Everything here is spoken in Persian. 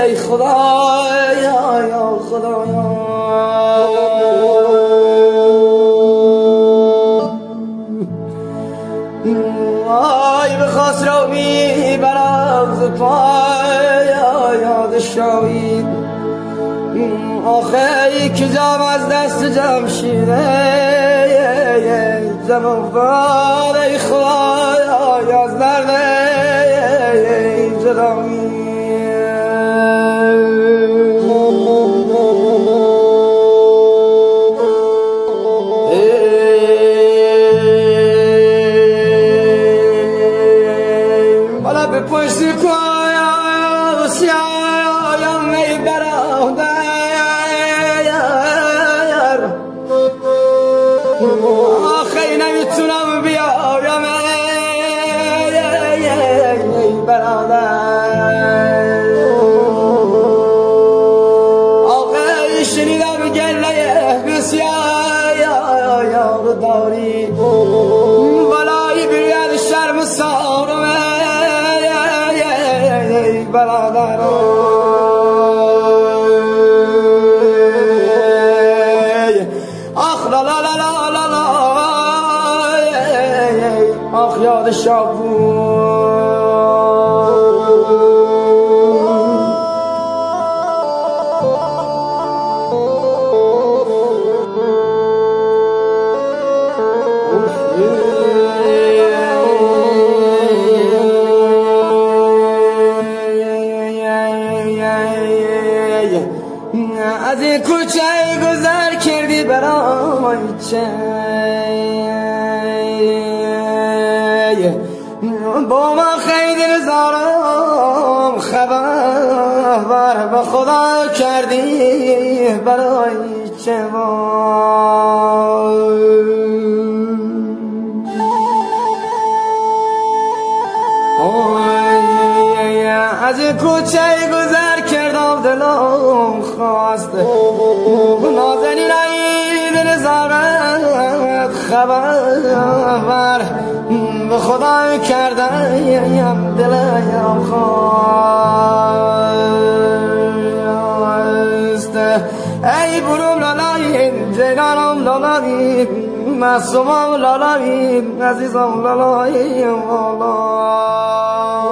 ای خدایا یا خدایا آی بخواست رو میبرم ز پای یاد شاوید آخه ای که جام از دست جمشیده زمان بار ای خدایا از درد جدایی بالا به پشت کویا سیایم ای برادر آخه نمیتونم بیایم ای برادر آخه شنیدم گله بسیار داری بلایی بیاد شرم سارم ای برادر آخ لا لا لا لا لا آخ یاد شابون از این کوچه گذر کردی برای چه با من خیلی نزارم خبر به خدا کردی برای چه از این کوچه گذر کردم دلم خواسته نازنین عید نزارت خبر به خدا کردم دلم خواسته ای برم لالاییم جیگانم لالاییم معصومم لالاییم عزیزم لالاییم